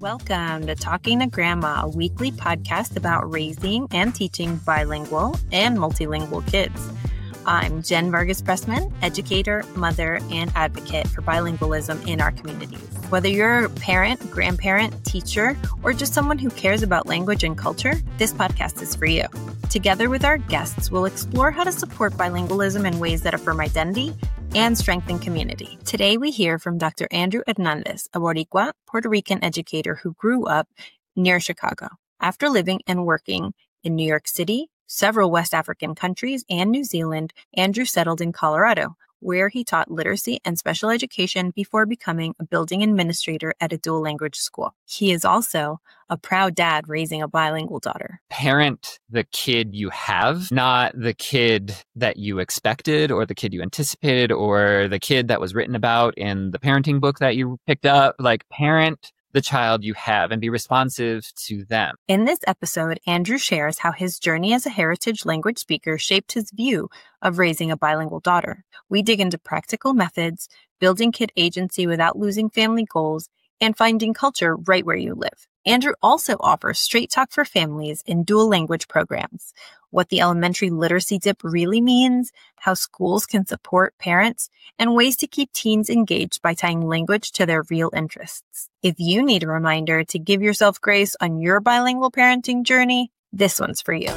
Welcome to Talking to Grandma, a weekly podcast about raising and teaching bilingual and multilingual kids. I'm Jen Vargas Pressman, educator, mother, and advocate for bilingualism in our communities. Whether you're a parent, grandparent, teacher, or just someone who cares about language and culture, this podcast is for you. Together with our guests, we'll explore how to support bilingualism in ways that affirm identity and strengthen community. Today, we hear from Dr. Andrew Hernandez, a Boricua, Puerto Rican educator who grew up near Chicago. After living and working in New York City, several West African countries, and New Zealand, Andrew settled in Colorado, where he taught literacy and special education before becoming a building administrator at a dual language school. He is also a proud dad raising a bilingual daughter. Parent the kid you have, not the kid that you expected or the kid you anticipated or the kid that was written about in the parenting book that you picked up. Like, parent the child you have and be responsive to them. In this episode, Andrew shares how his journey as a heritage language speaker shaped his view of raising a bilingual daughter. We dig into practical methods, building kid agency without losing family goals, and finding culture right where you live. Andrew also offers straight talk for families in dual language programs, what the elementary literacy dip really means, how schools can support parents, and ways to keep teens engaged by tying language to their real interests. If you need a reminder to give yourself grace on your bilingual parenting journey, this one's for you.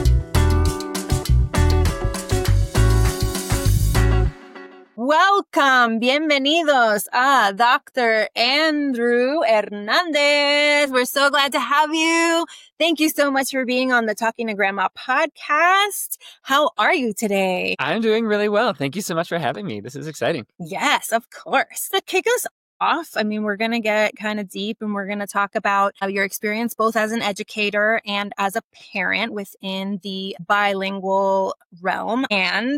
Welcome, bienvenidos a Dr. Andrew Hernandez. We're so glad to have you. Thank you so much for being on the Talking to Grandma podcast. How are you today? I'm doing really well. Thank you so much for having me. This is exciting. Yes, of course. To kick us off, we're going to get kind of deep and we're going to talk about your experience both as an educator and as a parent within the bilingual realm. And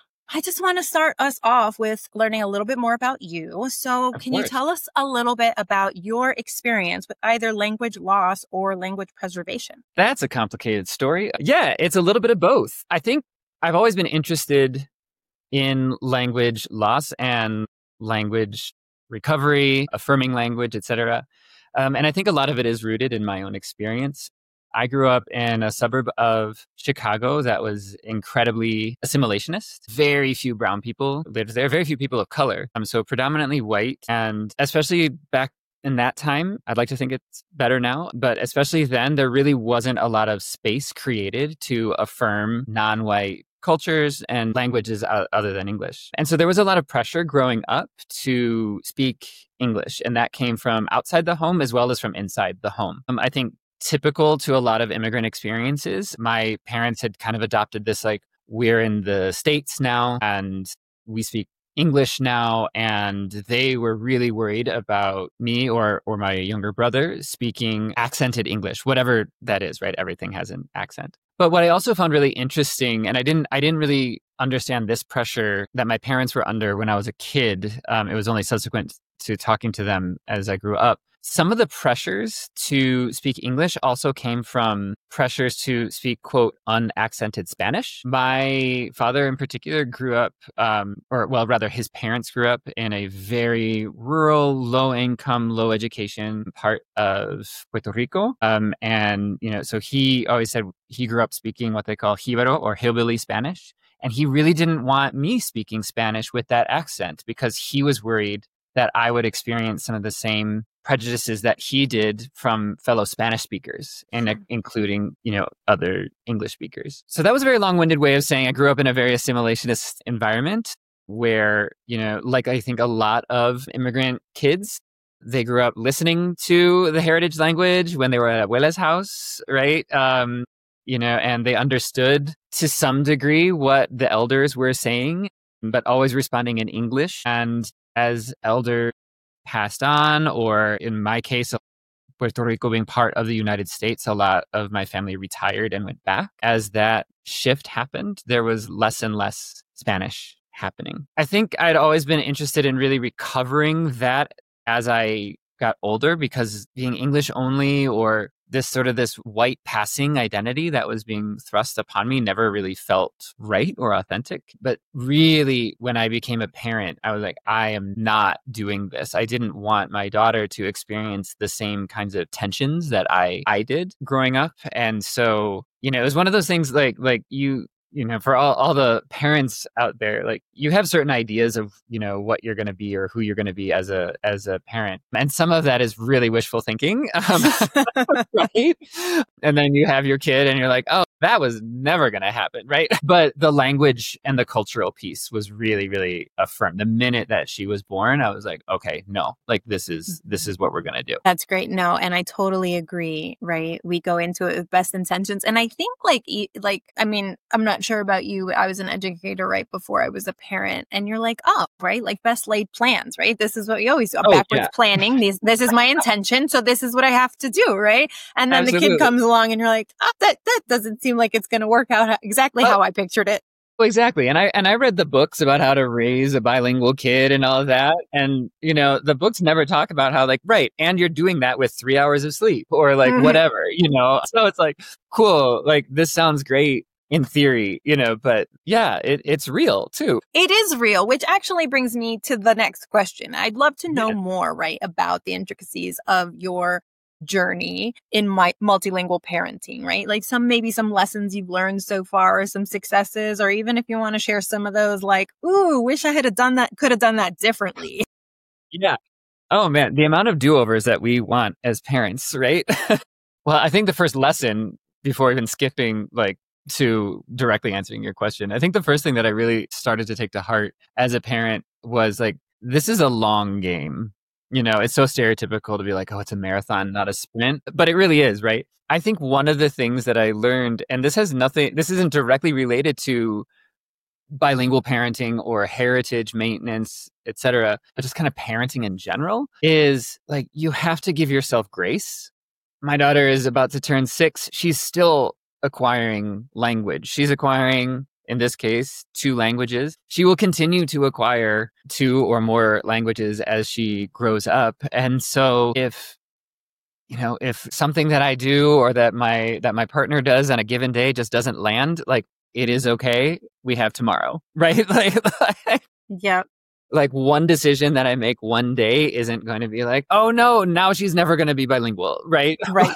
I just want to start us off with learning a little bit more about you. So can you tell us a little bit about your experience with either language loss or language preservation? That's a complicated story. Yeah, it's a little bit of both. I think I've always been interested in language loss and language recovery, affirming language, etc. And I think a lot of it is rooted in my own experience. I grew up in a suburb of Chicago that was incredibly assimilationist. Very few brown people lived there, very few people of color. So predominantly white. And especially back in that time, I'd like to think it's better now, but especially then, there really wasn't a lot of space created to affirm non-white cultures and languages other than English. And so there was a lot of pressure growing up to speak English. And that came from outside the home as well as from inside the home. I think typical to a lot of immigrant experiences, my parents had kind of adopted this, like, we're in the States now and we speak English now. And they were really worried about me or my younger brother speaking accented English, whatever that is, right? Everything has an accent. But what I also found really interesting, and I didn't really understand this pressure that my parents were under when I was a kid. It was only subsequent to talking to them as I grew up. Some of the pressures to speak English also came from pressures to speak, quote, unaccented Spanish. My father in particular grew up, his parents grew up in a very rural, low income, low education part of Puerto Rico. So he always said he grew up speaking what they call Jíbaro or hillbilly Spanish. And he really didn't want me speaking Spanish with that accent because he was worried that I would experience some of the same prejudices that he did from fellow Spanish speakers, and including, other English speakers. So that was a very long-winded way of saying I grew up in a very assimilationist environment where, like I think a lot of immigrant kids, they grew up listening to the heritage language when they were at abuela's house, right? And they understood to some degree what the elders were saying, but always responding in English. And as elder passed on, or in my case, Puerto Rico being part of the United States, a lot of my family retired and went back. As that shift happened, there was less and less Spanish happening. I think I'd always been interested in really recovering that as I got older, because being English only or this white passing identity that was being thrust upon me never really felt right or authentic. But really, when I became a parent, I was like, I am not doing this. I didn't want my daughter to experience the same kinds of tensions that I did growing up. And so, it was one of those things like for all the parents out there, like you have certain ideas of, what you're going to be or who you're going to be as a parent. And some of that is really wishful thinking. Right? And then you have your kid and you're like, oh, that was never going to happen. Right. But the language and the cultural piece was really, really affirmed. The minute that she was born, I was like, okay, no, like this is what we're going to do. That's great. No. And I totally agree. Right. We go into it with best intentions. And I think I'm not sure about you. I was an educator right before I was a parent, and you're like, oh, right. Like best laid plans, right? This is what we always do. Backwards planning. This is my intention. So this is what I have to do. Right. And then the kid comes along and you're like, oh, that doesn't seem like it's going to work out exactly how I pictured it. Well, exactly. And I read the books about how to raise a bilingual kid and all of that. And, the books never talk about how and you're doing that with 3 hours of sleep or whatever, So it's like, cool. Like this sounds great in theory, but yeah, it's real too. It is real, which actually brings me to the next question. I'd love to know more, right, about the intricacies of your journey in my multilingual parenting, right? Like maybe some lessons you've learned so far or some successes, or even if you want to share some of those, like, ooh, wish I could have done that differently. Yeah. Oh man, the amount of do-overs that we want as parents, right? Well, I think the first lesson, before even skipping to directly answering your question, I think the first thing that I really started to take to heart as a parent was this is a long game. It's so stereotypical to be like, oh, it's a marathon, not a sprint, but it really is, right? I think one of the things that I learned, and this isn't directly related to bilingual parenting or heritage maintenance, et cetera, but just kind of parenting in general, is you have to give yourself grace. My daughter is about to turn 6. She's still acquiring language. She's acquiring, in this case, 2 languages. She will continue to acquire 2 or more languages as she grows up. And so if something that I do or that my partner does on a given day just doesn't land, it is okay. We have tomorrow, right? Yep. One decision that I make one day isn't going to be like, oh no, now she's never going to be bilingual, right?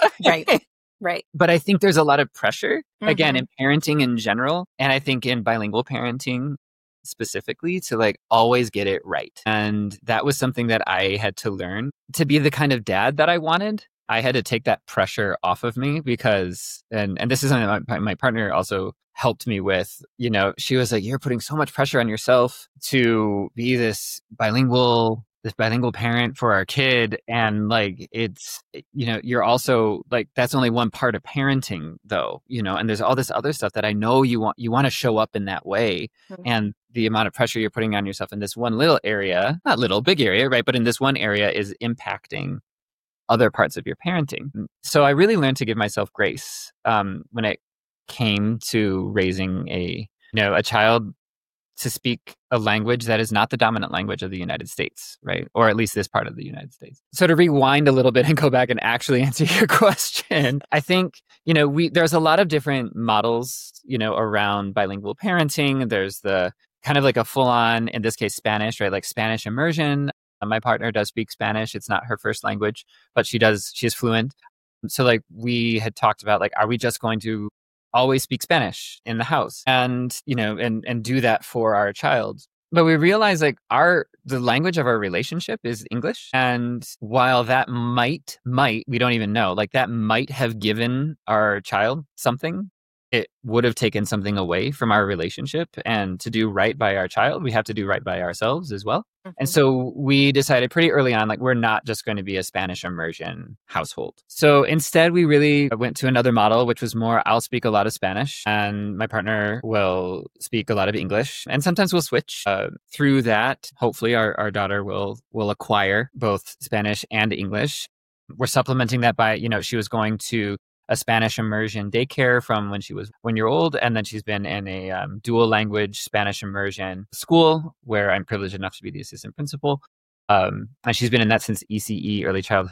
Right. But I think there's a lot of pressure, again, in parenting in general. And I think in bilingual parenting specifically to always get it right. And that was something that I had to learn to be the kind of dad that I wanted. I had to take that pressure off of me because, and this is something that my partner also helped me with, she was like, you're putting so much pressure on yourself to be this bilingual parent for our kid. And it's, you're also that's only one part of parenting though, and there's all this other stuff that I know you want to show up in that way. Mm-hmm. And the amount of pressure you're putting on yourself in this one little area, not little, big area, right? But in this one area is impacting other parts of your parenting. So I really learned to give myself grace when it came to raising a child to speak a language that is not the dominant language of the United States, right? Or at least this part of the United States. So to rewind a little bit and go back and actually answer your question, I think, there's a lot of different models, around bilingual parenting. There's the kind of a full-on, in this case, Spanish, right? Spanish immersion. My partner does speak Spanish. It's not her first language, but she is fluent. So we had talked about are we just going to always speak Spanish in the house and, and do that for our child? But we realized the language of our relationship is English. And while that might, we don't even know, that might have given our child something, it would have taken something away from our relationship. And to do right by our child, we have to do right by ourselves as well. Mm-hmm. And so we decided pretty early on, we're not just going to be a Spanish immersion household. So instead, we really went to another model, which was more, I'll speak a lot of Spanish and my partner will speak a lot of English. And sometimes we'll switch. Through that, hopefully our daughter will acquire both Spanish and English. We're supplementing that by, she was going to a Spanish immersion daycare from when she was 1 year old. And then she's been in a dual language Spanish immersion school where I'm privileged enough to be the assistant principal. And she's been in that since ECE, early childhood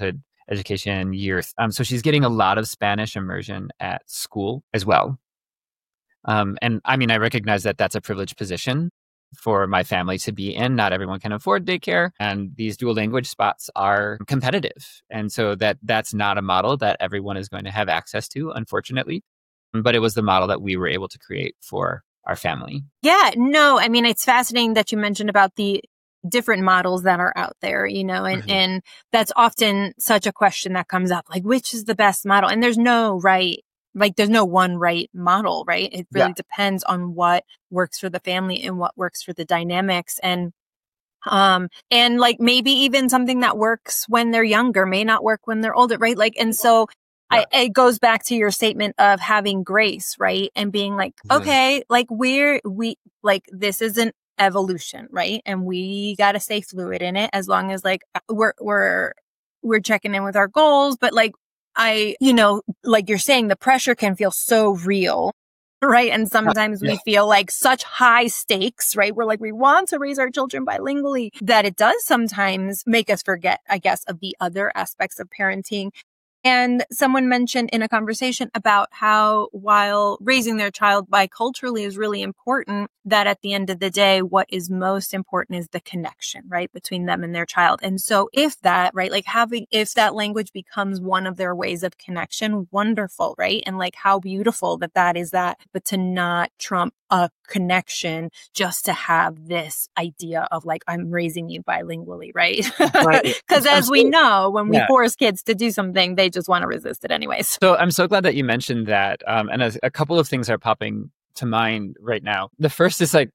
education year. So she's getting a lot of Spanish immersion at school as well. And I mean, I recognize that that's a privileged position for my family to be in. Not everyone can afford daycare, and these dual language spots are competitive. And so that's not a model that everyone is going to have access to, unfortunately. But it was the model that we were able to create for our family. Yeah, no, I mean, it's fascinating that you mentioned about the different models that are out there, and that's often such a question that comes up, like, which is the best model? And there's no there's no one right model, right? It really depends on what works for the family and what works for the dynamics. And like maybe even something that works when they're younger may not work when they're older, right? Like, and so it goes back to your statement of having grace, right? And being like, okay, like this is an evolution, right? And we got to stay fluid in it as long as like we're checking in with our goals. But like, like you're saying, the pressure can feel so real, right? And sometimes we feel like such high stakes, right? We're like, we want to raise our children bilingually, that it does sometimes make us forget, I guess, of the other aspects of parenting. And someone mentioned in a conversation about how while raising their child biculturally is really important, that at the end of the day, what is most important is the connection, right, between them and their child. And so if that, right, like if that language becomes one of their ways of connection, wonderful, right? And like how beautiful that is that, but to not trump a connection just to have this idea of like, I'm raising you bilingually, right? Because as we know, when we force kids to do something, they just want to resist it anyways. So I'm so glad that you mentioned that. And a couple of things are popping to mind right now. The first is like,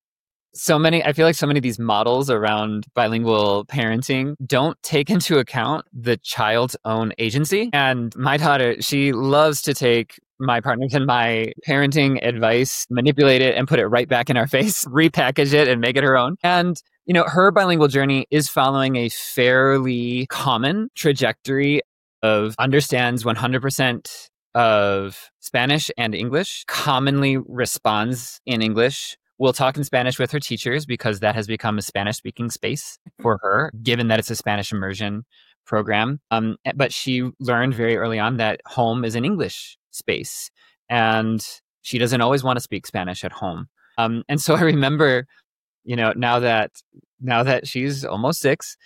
I feel like so many of these models around bilingual parenting don't take into account the child's own agency. And my daughter, she loves to take my partners and my parenting advice, manipulate it and put it right back in our face, repackage it and make it her own. And, her bilingual journey is following a fairly common trajectory of understands 100% of Spanish and English, commonly responds in English, will talk in Spanish with her teachers because that has become a Spanish-speaking space for her, given that it's a Spanish immersion program. But she learned very early on that home is an English space, and she doesn't always want to speak Spanish at home. And so I remember, now that she's almost 6,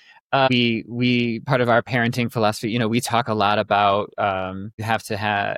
we part of our parenting philosophy, we talk a lot about you have to have,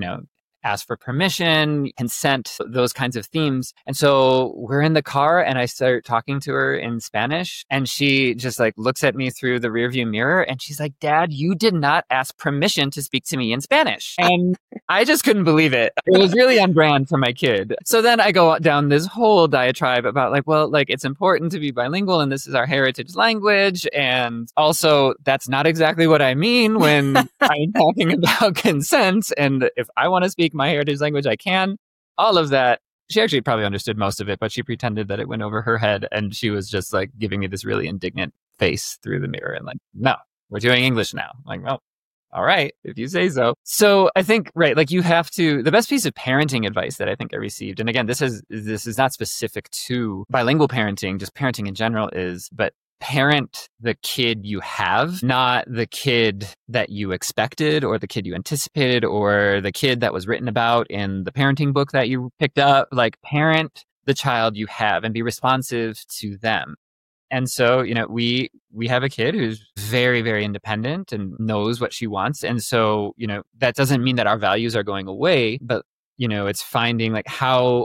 ask for permission, consent, those kinds of themes. And so we're in the car and I start talking to her in Spanish, and she just like looks at me through the rearview mirror and she's like, "Dad, you did not ask permission to speak to me in Spanish." And I just couldn't believe it. It was really on brand for my kid. So then I go down this whole diatribe about like, well, like it's important to be bilingual and this is our heritage language. And also that's not exactly what I mean when I'm talking about consent. And if I want to speak my heritage language, I can. All of that. She actually probably understood most of it, but she pretended that it went over her head. And she was just like giving me this really indignant face through the mirror and like, "No, we're doing English now." I'm like, "Well, all right, if you say so." So I think, right, like you have to, the best piece of parenting advice that I think I received, and again, this is not specific to bilingual parenting, just parenting in general but parent the kid you have, not the kid that you expected or the kid you anticipated or the kid that was written about in the parenting book that you picked up. Like parent the child you have and be responsive to them. And so, we have a kid who's very, very independent and knows what she wants. And so, that doesn't mean that our values are going away, but, it's finding like how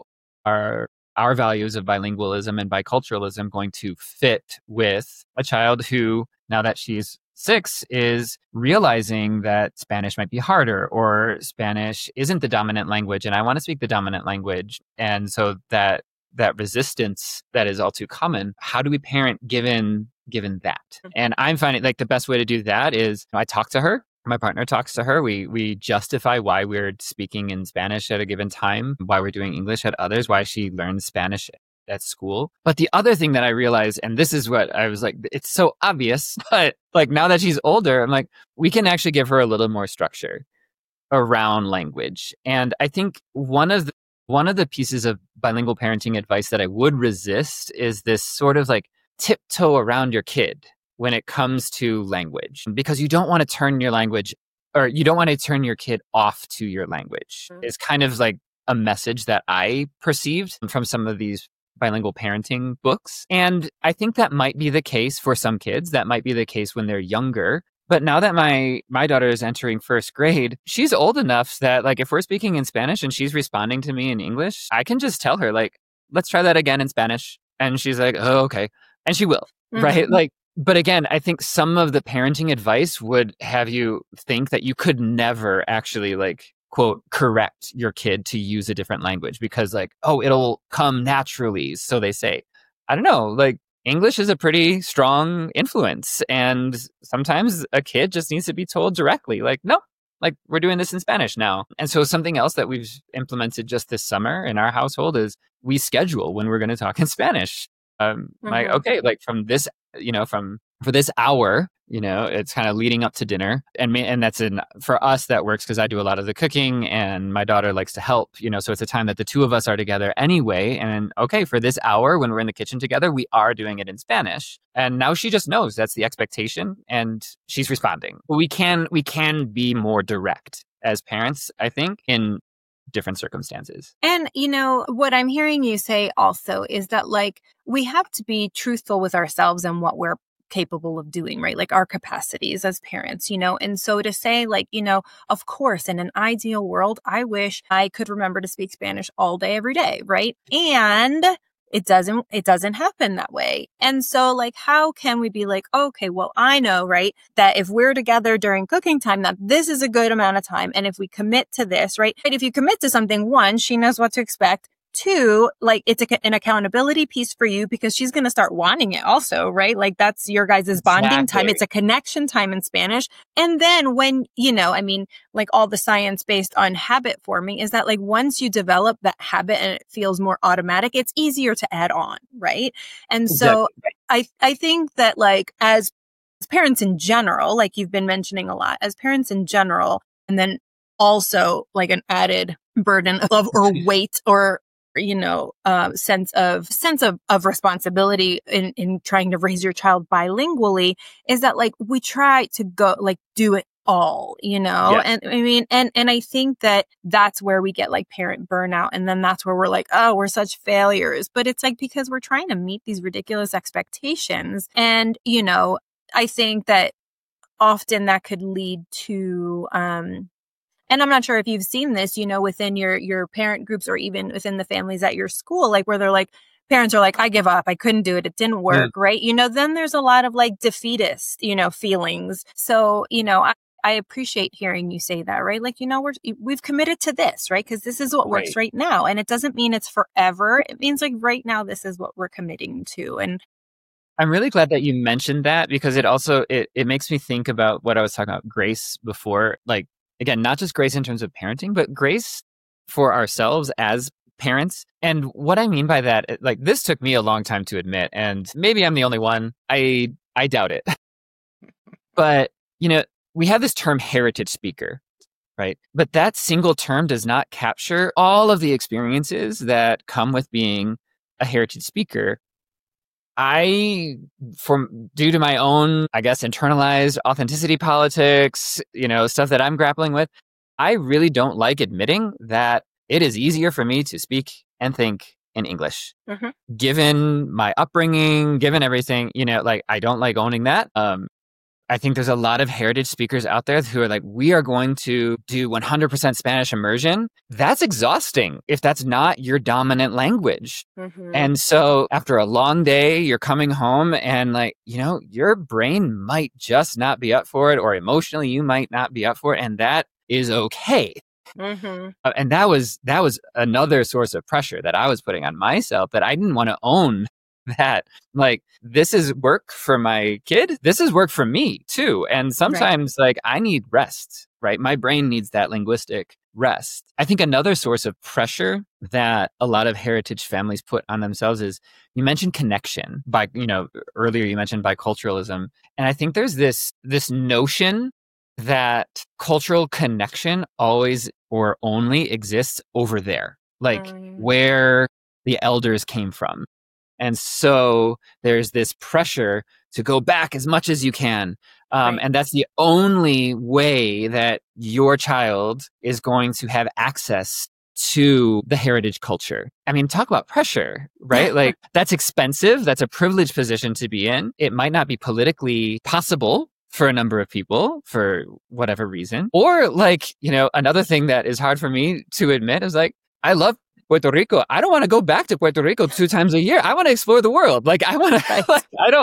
our values of bilingualism and biculturalism going to fit with a child who, now that she's 6, is realizing that Spanish might be harder or Spanish isn't the dominant language and I want to speak the dominant language. And so that resistance that is all too common, how do we parent given that? And I'm finding like the best way to do that is I talk to her. My partner talks to her. We justify why we're speaking in Spanish at a given time, why we're doing English at others, why she learns Spanish at school. But the other thing that I realized, and this is what I was like, it's so obvious, but like now that she's older, I'm like, we can actually give her a little more structure around language. And I think one of the pieces of bilingual parenting advice that I would resist is this sort of like tiptoe around your kid when it comes to language, because you don't want to turn your language, or you don't want to turn your kid off to your language. It's kind of like a message that I perceived from some of these bilingual parenting books. And I think that might be the case for some kids. That might be the case when they're younger. But now that my daughter is entering first grade, she's old enough that like if we're speaking in Spanish and she's responding to me in English, I can just tell her like, let's try that again in Spanish. And she's like, oh, okay. And she will, right? Like, but again, I think some of the parenting advice would have you think that you could never actually like, quote, correct your kid to use a different language because like, oh, it'll come naturally. So they say, I don't know, like English is a pretty strong influence. And sometimes a kid just needs to be told directly, like, no, like we're doing this in Spanish now. And so something else that we've implemented just this summer in our household is we schedule when we're going to talk in Spanish. Like, okay, like from this, for this hour, it's kind of leading up to dinner. And that's for us, that works because I do a lot of the cooking and my daughter likes to help, so it's a time that the two of us are together anyway. And okay, for this hour, when we're in the kitchen together, we are doing it in Spanish. And now she just knows that's the expectation and she's responding. We can be more direct as parents, I think, in different circumstances. And, what I'm hearing you say also is that like we have to be truthful with ourselves and what we're capable of doing, right? Like our capacities as parents, and so to say like, of course, in an ideal world, I wish I could remember to speak Spanish all day, every day, right? And it doesn't happen that way. And so like, how can we be like, okay, well, I know, right, that if we're together during cooking time, that this is a good amount of time. And if we commit to this, right, if you commit to something, one, she knows what to expect. Two, like it's an accountability piece for you because she's going to start wanting it also, right? Like that's your guys' bonding time. It's a connection time in Spanish. And then when, like all the science based on habit forming is that like once you develop that habit and it feels more automatic, it's easier to add on, right? And so I think that like as parents in general, like you've been mentioning a lot, as parents in general, and then also like an added burden of or weight or sense of responsibility in trying to raise your child bilingually is that like we try to go like do it all, yes. And I mean, and I think that that's where we get like parent burnout. And then that's where we're like, oh, we're such failures. But it's like, because we're trying to meet these ridiculous expectations. And, I think that often that could lead to, and I'm not sure if you've seen this, within your parent groups or even within the families at your school, like where they're like, parents are like, I give up. I couldn't do it. It didn't work. Right. Then there's a lot of like defeatist, feelings. So, I appreciate hearing you say that, right? Like, we've committed to this, right? Because this is what works right now. And it doesn't mean it's forever. It means like right now, this is what we're committing to. And I'm really glad that you mentioned that because it also, it makes me think about what I was talking about, grace before, like, again, not just grace in terms of parenting, but grace for ourselves as parents. And what I mean by that, like this took me a long time to admit, and maybe I'm the only one. I doubt it. But, we have this term heritage speaker, right? But that single term does not capture all of the experiences that come with being a heritage speaker. Due to my own, I guess, internalized authenticity politics, stuff that I'm grappling with, I really don't like admitting that it is easier for me to speak and think in English. Given my upbringing, given everything, like I don't like owning that. I think there's a lot of heritage speakers out there who are like, we are going to do 100% Spanish immersion. That's exhausting if that's not your dominant language. And so after a long day, you're coming home and like, your brain might just not be up for it, or emotionally you might not be up for it. And that is okay. And that was another source of pressure that I was putting on myself, that I didn't want to own that. Like, this is work for my kid. This is work for me too. And sometimes like I need rest, right? My brain needs that linguistic rest. I think another source of pressure that a lot of heritage families put on themselves is, you mentioned connection by, earlier you mentioned biculturalism. And I think there's this notion that cultural connection always or only exists over there, like where the elders came from. And so there's this pressure to go back as much as you can. Right. And that's the only way that your child is going to have access to the heritage culture. I mean, talk about pressure, right? Like that's expensive. That's a privileged position to be in. It might not be politically possible for a number of people for whatever reason. Or like, another thing that is hard for me to admit is like, I love Puerto Rico. I don't want to go back to Puerto Rico 2 times a year. I want to explore the world. Like I want to,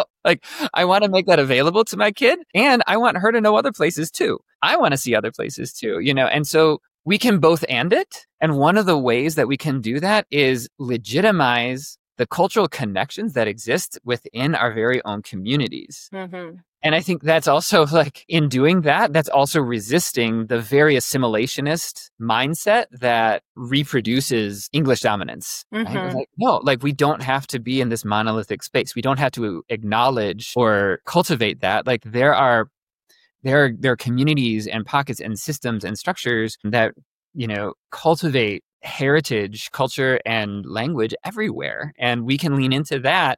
I want to make that available to my kid, and I want her to know other places too. I want to see other places too, and so we can both and it. And one of the ways that we can do that is legitimize the cultural connections that exist within our very own communities. Mm-hmm. And I think that's also like in doing that, that's also resisting the very assimilationist mindset that reproduces English dominance. Mm-hmm. Right? Like, no, like we don't have to be in this monolithic space. We don't have to acknowledge or cultivate that. Like there are communities and pockets and systems and structures that, cultivate heritage, culture, and language everywhere. And we can lean into that,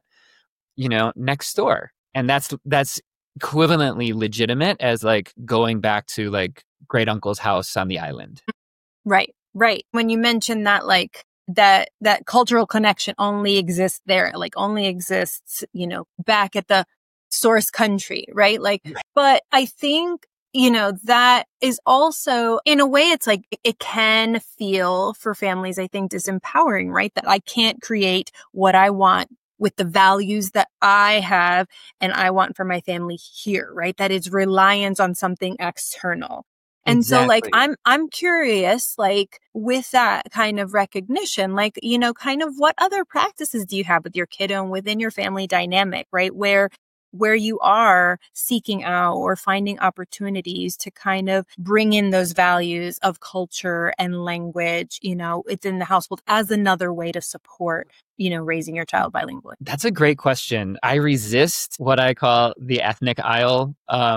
next door. And that's equivalently legitimate as like going back to like great uncle's house on the island. Right. When you mention that, like that cultural connection only exists there, like only exists, back at the source country, right? Like, but I think, that is also, in a way, it's like, it can feel for families, I think, disempowering, right? That I can't create what I want with the values that I have and I want for my family here, right? That is reliance on something external. And Exactly. so like, I'm curious, like with that kind of recognition, like, kind of what other practices do you have with your kiddo and within your family dynamic, right? Where you are seeking out or finding opportunities to kind of bring in those values of culture and language, within the household as another way to support, raising your child bilingually. That's a great question. I resist what I call the ethnic aisle,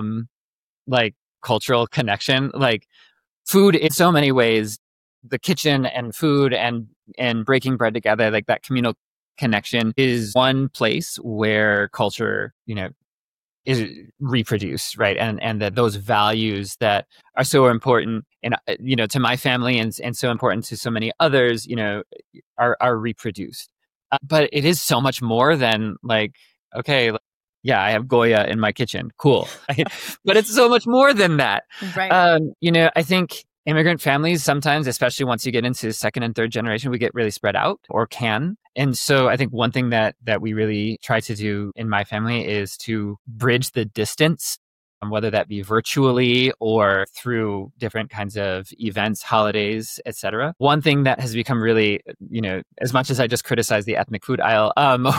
like cultural connection. Like food in so many ways, the kitchen and food and breaking bread together, like that communal connection is one place where culture, is reproduced, right? And that those values that are so important and, to my family and so important to so many others, are reproduced. But it is so much more than like, okay, yeah, I have Goya in my kitchen. Cool. But it's so much more than that. Right. I think immigrant families sometimes, especially once you get into second and third generation, we get really spread out or can. And so I think one thing that we really try to do in my family is to bridge the distance, whether that be virtually or through different kinds of events, holidays, etc. One thing that has become really, as much as I just criticize the ethnic food aisle,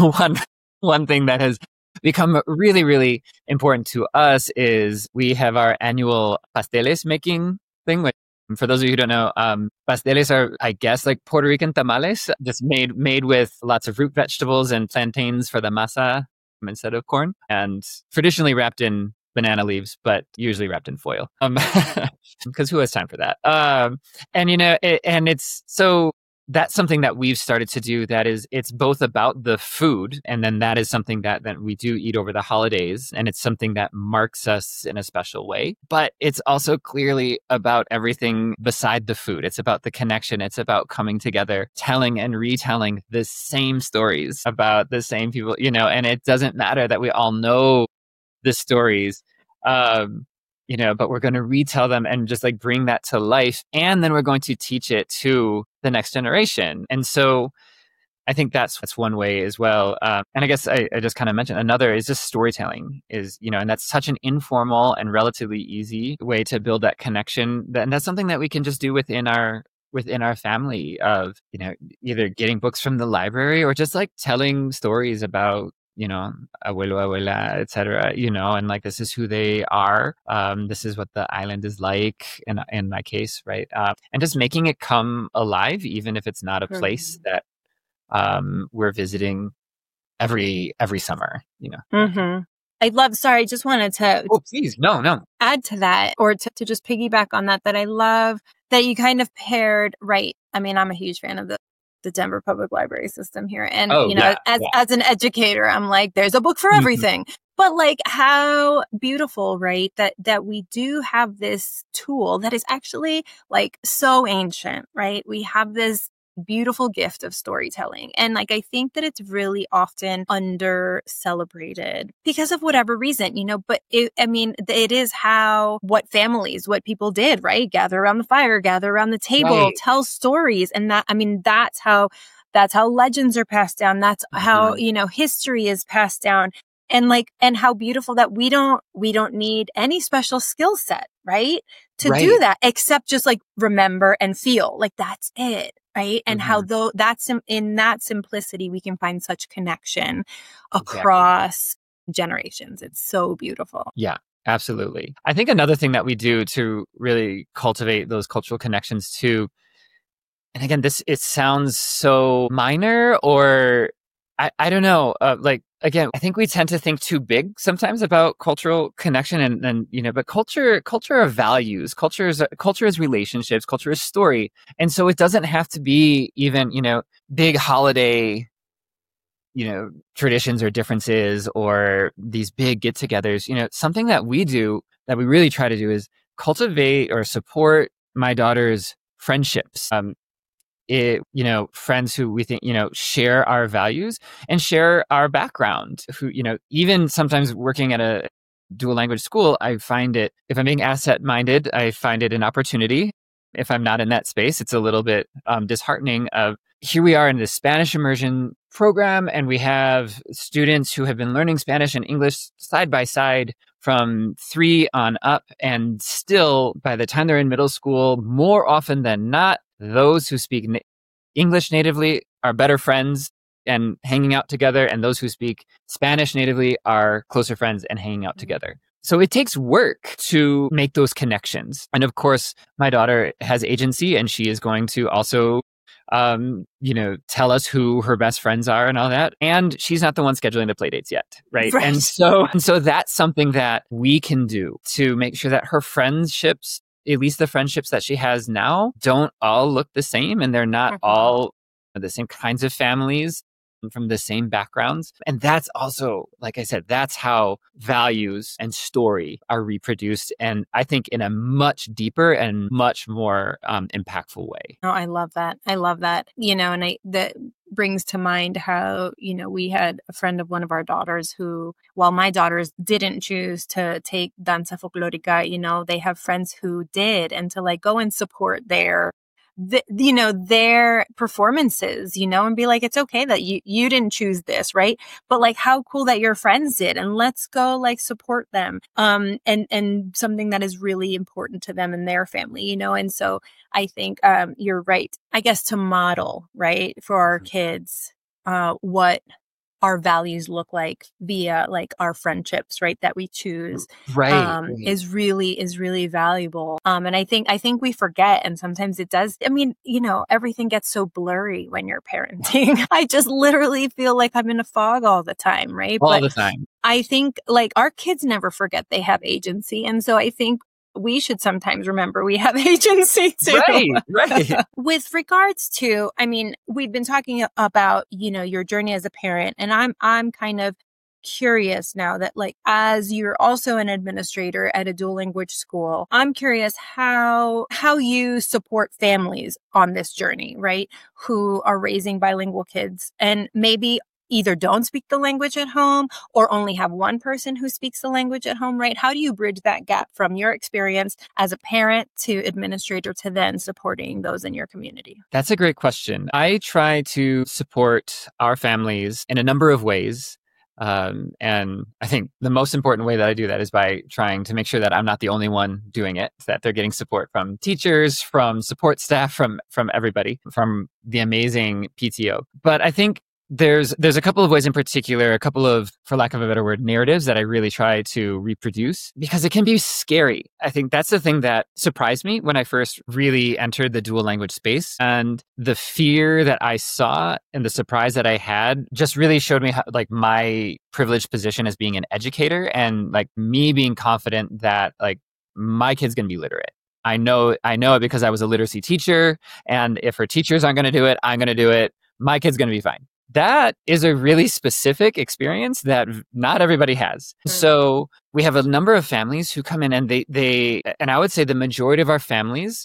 one thing that has become really, really important to us is we have our annual pasteles making thing. For those of you who don't know, pasteles are, I guess, like Puerto Rican tamales, just made with lots of root vegetables and plantains for the masa instead of corn, and traditionally wrapped in banana leaves, but usually wrapped in foil, because who has time for that? And it's so that's something that we've started to do. That is, it's both about the food, and then that is something that we do eat over the holidays, and it's something that marks us in a special way. But it's also clearly about everything beside the food. It's about the connection. It's about coming together, telling and retelling the same stories about the same people, and it doesn't matter that we all know the stories, but we're going to retell them and just like bring that to life. And then we're going to teach it to the next generation. And so I think that's one way as well. And I guess I just kind of mentioned another is just storytelling is, and that's such an informal and relatively easy way to build that connection. And that's something that we can just do within our family of, either getting books from the library or just like telling stories about, abuelo, abuela, etc., and like, this is who they are. This is what the island is like in my case, right? And just making it come alive, even if it's not a place that we're visiting every summer, Mm-hmm. I just wanted to Oh, please. No. add to that, or to just piggyback on that I love that you kind of paired, right? I mean, I'm a huge fan of the Denver Public Library system here. And, as an educator, I'm like, there's a book for everything. But like how beautiful, right? That we do have this tool that is actually like so ancient, right? We have this beautiful gift of storytelling. And like, I think that it's really often under celebrated because of whatever reason, but it is what families, what people did, right? Gather around the fire, gather around the table, Right. tell stories. And that's how legends are passed down. That's how, history is passed down. And how beautiful that we don't need any special skill set, right? To do that, except just like remember and feel like that's it. Right. And how though that's in that simplicity, we can find such connection across generations. It's so beautiful. Yeah, absolutely. I think another thing that we do to really cultivate those cultural connections too, and again, it sounds so minor or I don't know, again, I think we tend to think too big sometimes about cultural connection and but culture are values, culture is relationships, culture is story. And so it doesn't have to be even, big holiday, traditions or differences or these big get-togethers. Something that we do that we really try to do is cultivate or support my daughter's friendships. Friends who we think, share our values and share our background, who, even sometimes working at a dual language school, I find it, if I'm being asset minded, I find it an opportunity. If I'm not in that space, it's a little bit disheartening of here we are in this Spanish immersion program and we have students who have been learning Spanish and English side by side from 3 on up. And still by the time they're in middle school, more often than not, those who speak English natively are better friends and hanging out together, and those who speak Spanish natively are closer friends and hanging out together. So it takes work to make those connections. And of course, my daughter has agency and she is going to also, tell us who her best friends are and all that. And she's not the one scheduling the play dates yet, right? And so that's something that we can do to make sure that her friendships, at least the friendships that she has now, don't all look the same and they're not all the same kinds of families from the same backgrounds. And that's also, like I said, that's how values and story are reproduced. And I think in a much deeper and much more impactful way. Oh, I love that. And that brings to mind how, we had a friend of one of our daughters who, while my daughters didn't choose to take danza folclórica, they have friends who did, and to like go and support their performances, and be like, it's okay that you didn't choose this, right? But like, how cool that your friends did, and let's go like support them. And something that is really important to them and their family, and so I think, you're right, I guess, to model, right, for our kids, what our values look like via like our friendships, right, that we choose, is really valuable. And I think we forget, and sometimes it does. I mean, everything gets so blurry when you're parenting. I just literally feel like I'm in a fog all the time, right? All the time. I think like our kids never forget they have agency. And so I think we should sometimes remember we have agency too. Right. With regards to, we've been talking about, your journey as a parent, and I'm kind of curious now that like, as you're also an administrator at a dual language school, I'm curious how you support families on this journey, right? Who are raising bilingual kids and maybe either don't speak the language at home or only have one person who speaks the language at home, right? How do you bridge that gap from your experience as a parent to administrator to then supporting those in your community? That's a great question. I try to support our families in a number of ways. And I think the most important way that I do that is by trying to make sure that I'm not the only one doing it, that they're getting support from teachers, from support staff, from everybody, from the amazing PTO. But I think there's a couple of ways in particular, a couple of, for lack of a better word, narratives that I really try to reproduce because it can be scary. I think that's the thing that surprised me when I first really entered the dual language space. And the fear that I saw and the surprise that I had just really showed me how, like, my privileged position as being an educator and like me being confident that like my kid's going to be literate. I know it because I was a literacy teacher. And if her teachers aren't going to do it, I'm going to do it. My kid's going to be fine. that is a really specific experience that not everybody has. So we have a number of families who come in and and I would say the majority of our families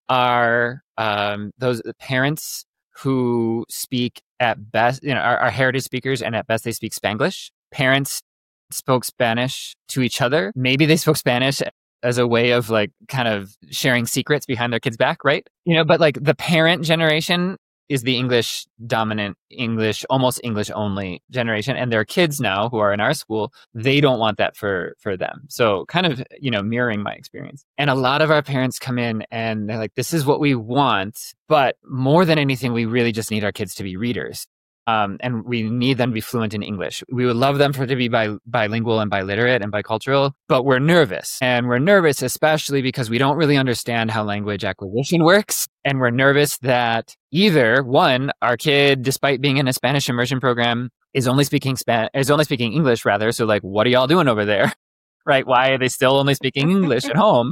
are those parents who speak at best, are heritage speakers, and at best they speak Spanglish. Parents spoke Spanish to each other. Maybe they spoke Spanish as a way of like kind of sharing secrets behind their kids' back, right? But like the parent generation is the English dominant, almost English only generation. And their kids now who are in our school, they don't want that for them. So kind of, mirroring my experience. And a lot of our parents come in and they're like, this is what we want. But more than anything, we really just need our kids to be readers. And we need them to be fluent in English. We would love them to be bilingual and biliterate and bicultural, but we're nervous. And we're nervous especially because we don't really understand how language acquisition works. And we're nervous that either, one, our kid, despite being in a Spanish immersion program, is only speaking English rather. So like, what are y'all doing over there? Right? Why are they still only speaking English at home?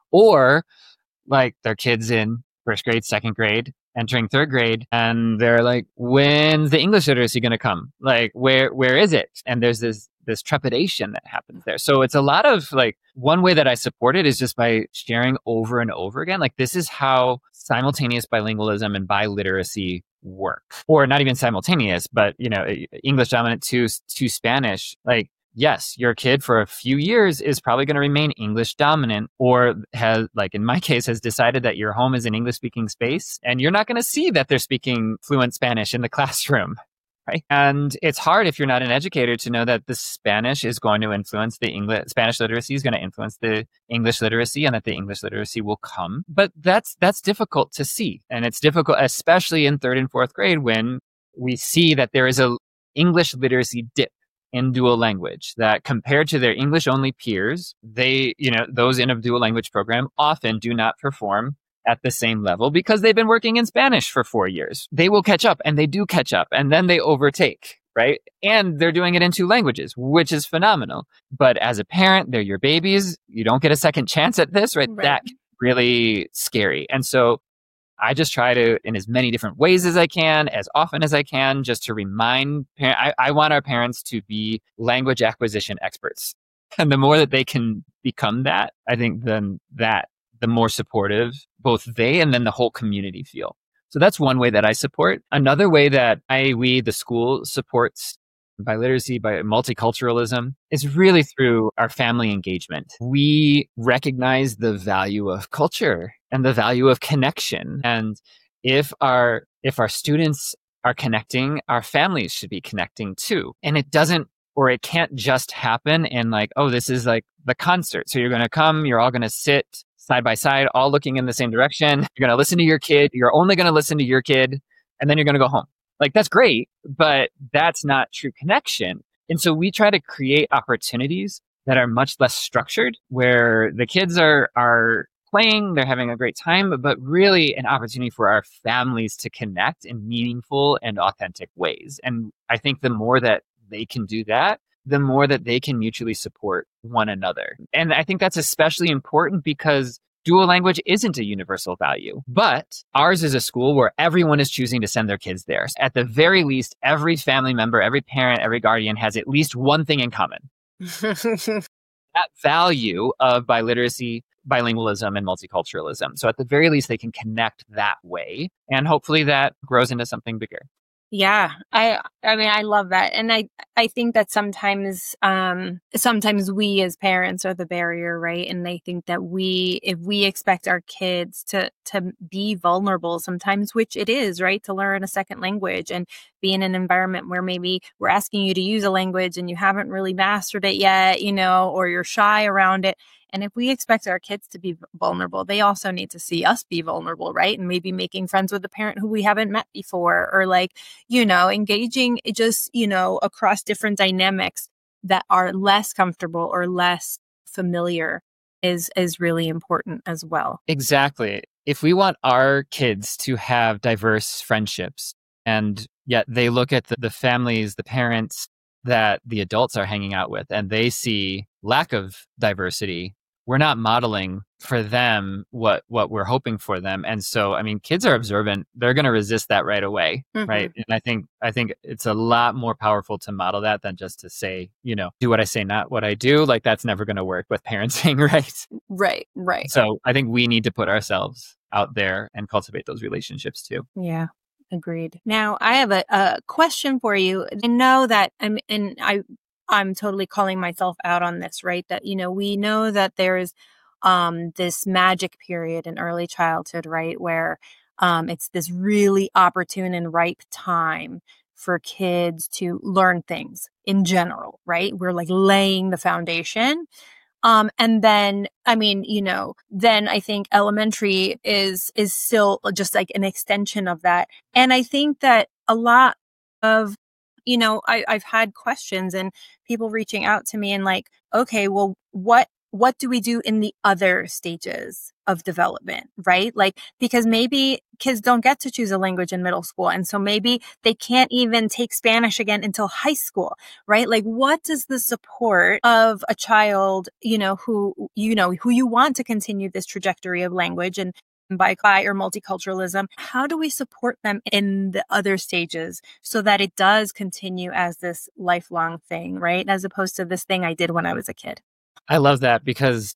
Or like their kids in first grade, second grade, entering third grade, and they're like, when's the English literacy going to come? Like, where is it? And there's this trepidation that happens there. So it's a lot of like, one way that I support it is just by sharing over and over again, like this is how simultaneous bilingualism and biliteracy work. Or not even simultaneous, but English dominant to Spanish, like, yes, your kid for a few years is probably going to remain English dominant, or has, like in my case, has decided that your home is an English speaking space and you're not going to see that they're speaking fluent Spanish in the classroom, right? And it's hard if you're not an educator to know that the Spanish is going to influence the English, Spanish literacy is going to influence the English literacy, and that the English literacy will come. But that's difficult to see. And it's difficult, especially in third and fourth grade, when we see that there is a English literacy dip in dual language, that compared to their English only peers, they, those in a dual language program often do not perform at the same level because they've been working in Spanish for 4 years. They will catch up, and they do catch up, and then they overtake, right? And they're doing it in 2 languages, which is phenomenal. But as a parent, they're your babies. You don't get a second chance at this, right? That's really scary. And so I just try to, in as many different ways as I can, as often as I can, just to remind parents. I want our parents to be language acquisition experts. And the more that they can become that, I think then the more supportive both they and then the whole community feel. So that's one way that I support. Another way that the school supports biliteracy, by multiculturalism, is really through our family engagement. We recognize the value of culture and the value of connection. And if our students are connecting, our families should be connecting too. And it can't just happen in like, oh, this is like the concert. So you're going to come, you're all going to sit side by side, all looking in the same direction. You're going to listen to your kid. You're only going to listen to your kid, and then you're going to go home. Like, that's great, but that's not true connection. And so we try to create opportunities that are much less structured, where the kids are playing, they're having a great time, but really an opportunity for our families to connect in meaningful and authentic ways. And I think the more that they can do that, the more that they can mutually support one another. And I think that's especially important because dual language isn't a universal value, but ours is a school where everyone is choosing to send their kids there. At the very least, every family member, every parent, every guardian has at least one thing in common. That value of biliteracy, bilingualism, and multiculturalism. So at the very least, they can connect that way. And hopefully that grows into something bigger. Yeah, I mean, I love that. And I think that sometimes we as parents are the barrier, right? And I think that if we expect our kids to be vulnerable sometimes, which it is, right? To learn a second language and be in an environment where maybe we're asking you to use a language and you haven't really mastered it yet, or you're shy around it. And if we expect our kids to be vulnerable, they also need to see us be vulnerable, right? And maybe making friends with a parent who we haven't met before, or engaging just, across different dynamics that are less comfortable or less familiar is really important as well. Exactly. If we want our kids to have diverse friendships, and yet they look at the families, the parents that the adults are hanging out with, and they see lack of diversity, we're not modeling for them what we're hoping for them. And so, I mean, kids are observant. They're going to resist that right away. Right. And I think it's a lot more powerful to model that than just to say, do what I say, not what I do. Like that's never going to work with parenting. Right. Right. So I think we need to put ourselves out there and cultivate those relationships too. Yeah. Agreed. Now I have a question for you. I know that I'm totally calling myself out on this, right? That, we know that there's this magic period in early childhood, right? Where it's this really opportune and ripe time for kids to learn things in general, right? We're like laying the foundation. And then, then I think elementary is still just like an extension of that. And I think that a lot of, I've had questions and people reaching out to me and like, okay, well, what do we do in the other stages of development, right? Like, because maybe kids don't get to choose a language in middle school. And so maybe they can't even take Spanish again until high school, right? Like, what does the support of a child, who you want to continue this trajectory of language and bi or multiculturalism, how do we support them in the other stages so that it does continue as this lifelong thing, right? As opposed to this thing I did when I was a kid. I love that because,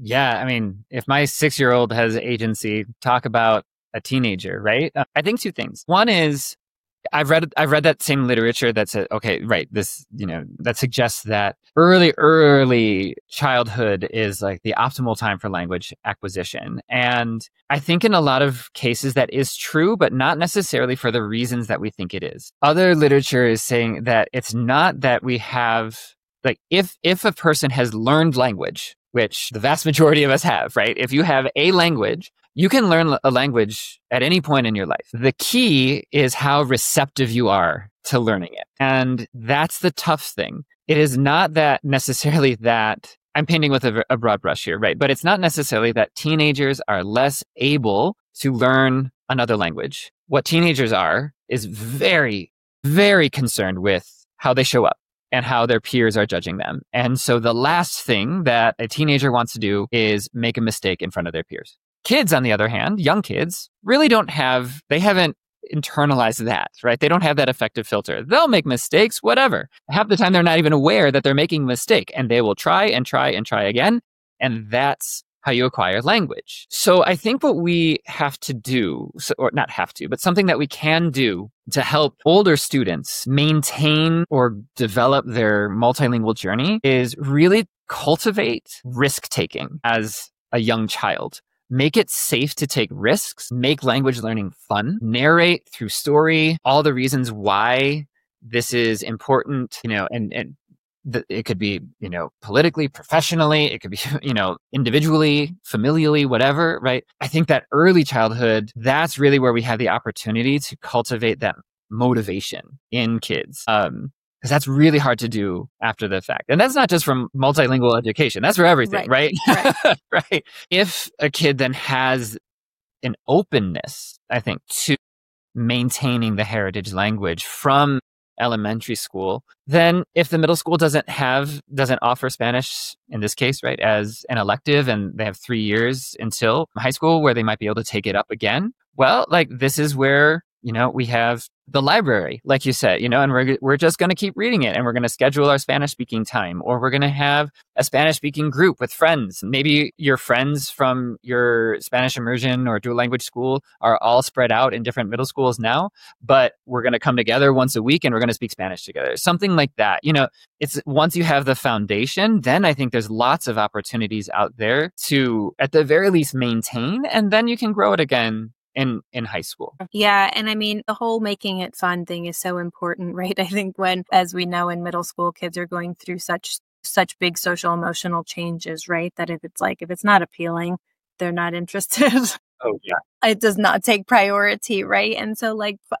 if my 6-year-old has agency, talk about a teenager, right? I think two things. One is I've read that same literature that said, okay, right, this, that suggests that early childhood is like the optimal time for language acquisition. And I think in a lot of cases that is true, but not necessarily for the reasons that we think it is. Other literature is saying that it's not that we have, like, if a person has learned language, which the vast majority of us have, right? If you have a language, you can learn a language at any point in your life. The key is how receptive you are to learning it. And that's the tough thing. It is not that necessarily that I'm painting with a broad brush here, right? But it's not necessarily that teenagers are less able to learn another language. What teenagers are is very, very concerned with how they show up and how their peers are judging them. And so the last thing that a teenager wants to do is make a mistake in front of their peers. Kids, on the other hand, young kids, really they haven't internalized that, right? They don't have that effective filter. They'll make mistakes, whatever. Half the time, they're not even aware that they're making a mistake, and they will try and try and try again. And that's how you acquire language. So I think what we have to do, or not have to, but something that we can do to help older students maintain or develop their multilingual journey is really cultivate risk-taking as a young child. Make it safe to take risks, make language learning fun, narrate through story all the reasons why this is important, and it could be, politically, professionally, it could be, individually, familially, whatever, right? I think that early childhood, that's really where we have the opportunity to cultivate that motivation in kids. Because that's really hard to do after the fact. And that's not just from multilingual education. That's for everything, right? Right. If a kid then has an openness, I think, to maintaining the heritage language from elementary school, then if the middle school doesn't offer Spanish, in this case, right, as an elective, and they have 3 years until high school where they might be able to take it up again, well, like this is where, we have the library, like you said, and we're just going to keep reading it, and we're going to schedule our Spanish speaking time, or we're going to have a Spanish speaking group with friends. Maybe your friends from your Spanish immersion or dual language school are all spread out in different middle schools now, but we're going to come together once a week and we're going to speak Spanish together. Something like that. It's once you have the foundation, then I think there's lots of opportunities out there to, at the very least, maintain, and then you can grow it again in high school. Yeah. And I mean, the whole making it fun thing is so important, right? I think as we know, in middle school, kids are going through such big social emotional changes, right? That if it's not appealing, they're not interested. Oh, yeah. It does not take priority, right? And so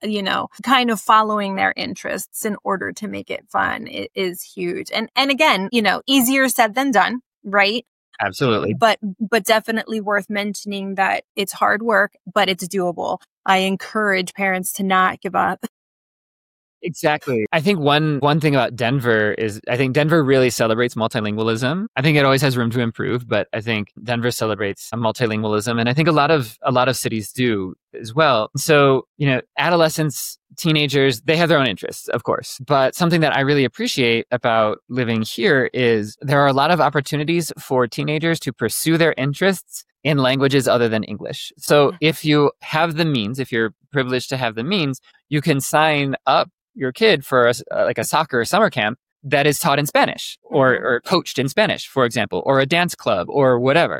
kind of following their interests in order to make it fun is huge. And again, easier said than done, right? Absolutely. But definitely worth mentioning that it's hard work, but it's doable. I encourage parents to not give up. Exactly. I think one thing about Denver is I think Denver really celebrates multilingualism. I think it always has room to improve, but I think Denver celebrates multilingualism, and I think a lot of cities do as well. So, adolescents, teenagers, they have their own interests, of course. But something that I really appreciate about living here is there are a lot of opportunities for teenagers to pursue their interests in languages other than English. So if you have the means, if you're privileged to have the means, you can sign up your kid for a soccer summer camp that is taught in Spanish or coached in Spanish, for example, or a dance club or whatever.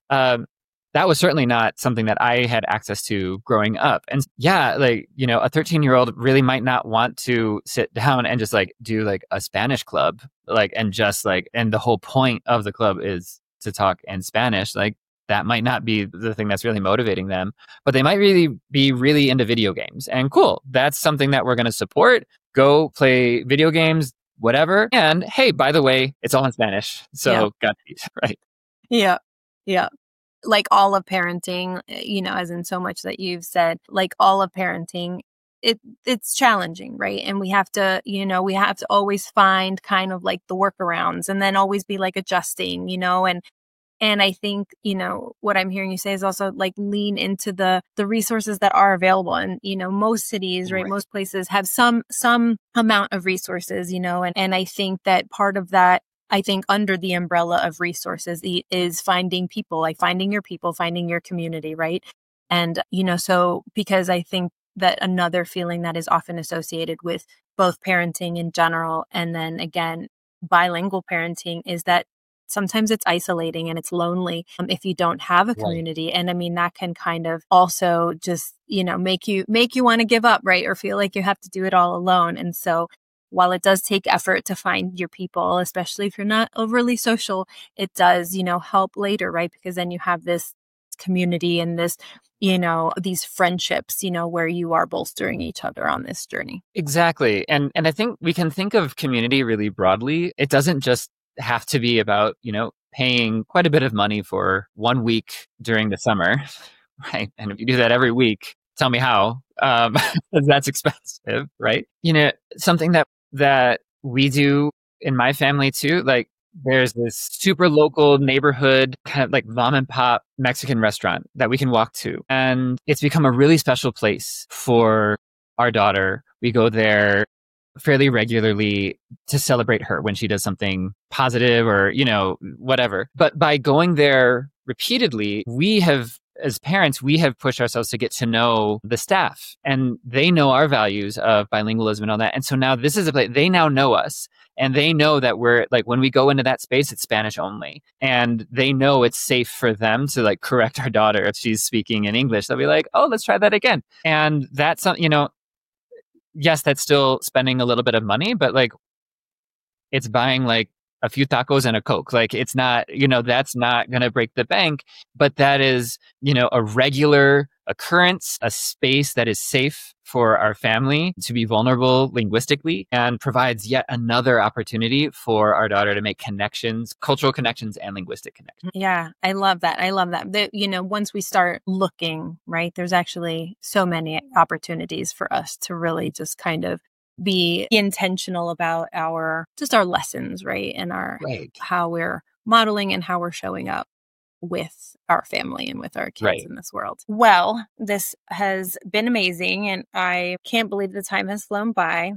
That was certainly not something that I had access to growing up. And yeah, a 13-year-old really might not want to sit down and just do a Spanish club, and the whole point of the club is to talk in Spanish. That might not be the thing that's really motivating them, but they might really be really into video games. And cool, that's something that we're going to support. Go play video games, whatever. And hey, by the way, it's all in Spanish. So Godspeed, right? Yeah. Yeah. Like all of parenting, as in so much that you've said, like all of parenting, it's challenging, right? And we have to always find kind of like the workarounds and then always be adjusting, and I think, what I'm hearing you say is also lean into the resources that are available. And, most cities, right, most places have some amount of resources, and I think that part of that, I think under the umbrella of resources is finding people, finding your people, finding your community, right? And, so because I think that another feeling that is often associated with both parenting in general and then again, bilingual parenting is that sometimes it's isolating and it's lonely if you don't have a community. Right. And I mean, that can kind of also just, make you want to give up, right? Or feel like you have to do it all alone. And so while it does take effort to find your people, especially if you're not overly social, it does, help later, right? Because then you have this community and this, these friendships, where you are bolstering each other on this journey. Exactly. And I think we can think of community really broadly. It doesn't just have to be about, paying quite a bit of money for 1 week during the summer, right? And if you do that every week, tell me how, that's expensive, right? Something that we do in my family too, there's this super local neighborhood kind of mom and pop Mexican restaurant that we can walk to. And it's become a really special place for our daughter. We go there fairly regularly to celebrate her when she does something positive or, whatever. But by going there repeatedly, as parents, we have pushed ourselves to get to know the staff, and they know our values of bilingualism and all that. And so now this is a place, they now know us, and they know that we're when we go into that space, it's Spanish only. And they know it's safe for them to correct our daughter if she's speaking in English. They'll be like, oh, let's try that again. And that's, yes, that's still spending a little bit of money, but it's buying a few tacos and a Coke. It's not, that's not going to break the bank, but that is, a regular occurrence, a space that is safe for our family to be vulnerable linguistically and provides yet another opportunity for our daughter to make connections, cultural connections and linguistic connections. Yeah, I love that. Once we start looking, right, there's actually so many opportunities for us to really just kind of be intentional about our lessons, right? And how we're modeling and how we're showing up with our family and with our kids in this world. Well, this has been amazing, and I can't believe the time has flown by.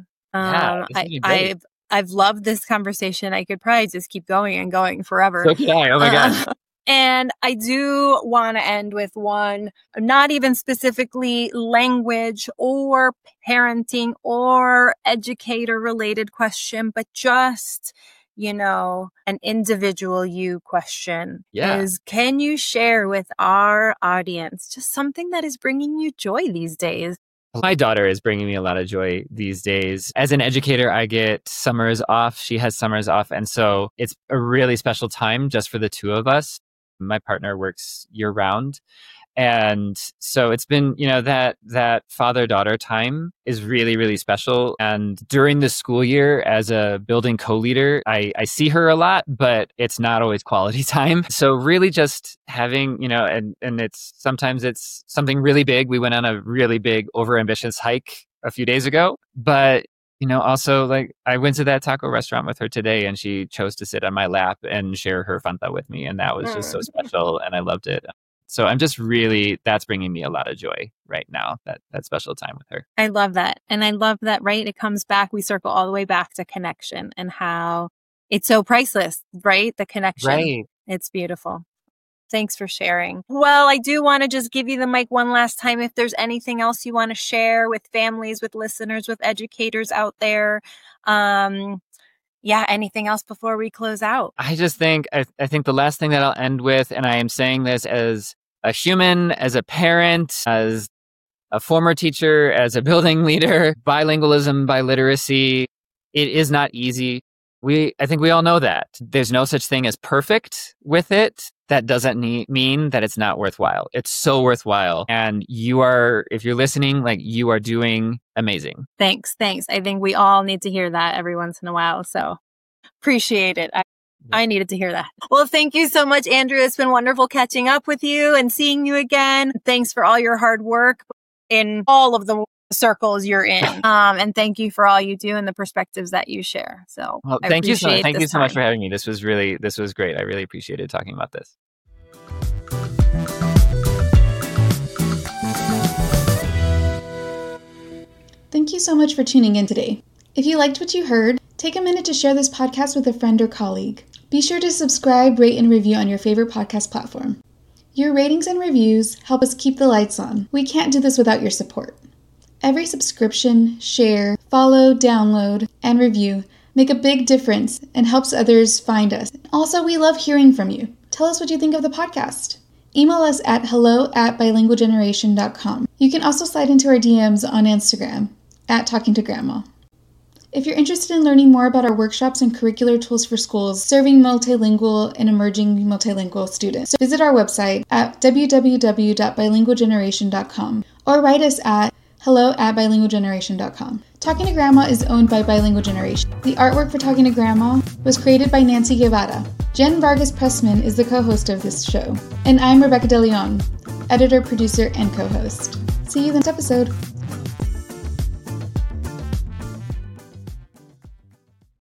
I've loved this conversation. I could probably just keep going and going forever. So could I. Oh my God. And I do want to end with one, not even specifically language or parenting or educator related question, but just, an individual you question is, can you share with our audience just something that is bringing you joy these days? My daughter is bringing me a lot of joy these days. As an educator, I get summers off. She has summers off. And so it's a really special time just for the two of us. My partner works year round. And so it's been, that father-daughter time is really, really special. And during the school year as a building co-leader, I see her a lot, but it's not always quality time. So really just having, and sometimes it's something really big. We went on a really big, overambitious hike a few days ago, but Also, like, I went to that taco restaurant with her today and she chose to sit on my lap and share her Fanta with me. And that was just so special. And I loved it. So I'm just that's bringing me a lot of joy right now, that special time with her. I love that. And I love that, right? It comes back. We circle all the way back to connection and how it's so priceless, right? The connection. Right. It's beautiful. Thanks for sharing. Well, I do want to just give you the mic one last time. If there's anything else you want to share with families, with listeners, with educators out there. Anything else before we close out? I just think, I think the last thing that I'll end with, and I am saying this as a human, as a parent, as a former teacher, as a building leader, bilingualism, biliteracy, it is not easy. I think we all know that. There's no such thing as perfect with it. That doesn't mean that it's not worthwhile. It's so worthwhile. And if you're listening, like, you are doing amazing. Thanks. I think we all need to hear that every once in a while. So appreciate it. I needed to hear that. Well, thank you so much, Andrew. It's been wonderful catching up with you and seeing you again. Thanks for all your hard work in all of the circles you're in. And thank you for all you do and the perspectives that you share. So thank you so much for having me. This was great. I really appreciated talking about this. Thank you so much for tuning in today. If you liked what you heard, take a minute to share this podcast with a friend or colleague. Be sure to subscribe, rate, and review on your favorite podcast platform. Your ratings and reviews help us keep the lights on. We can't do this without your support. Every subscription, share, follow, download, and review make a big difference and helps others find us. Also, we love hearing from you. Tell us what you think of the podcast. Email us at hello@bilingualgeneration.com. You can also slide into our DMs on Instagram @TalkingToGrandma. If you're interested in learning more about our workshops and curricular tools for schools serving multilingual and emerging multilingual students, visit our website at www.bilingualgeneration.com or write us at hello@bilingualgeneration.com. Talking to Grandma is owned by Bilingual Generation. The artwork for Talking to Grandma was created by Nancy Guevara. Jen Vargas Pressman is the co-host of this show. And I'm Rebecca De Leon, editor, producer, and co-host. See you in the next episode.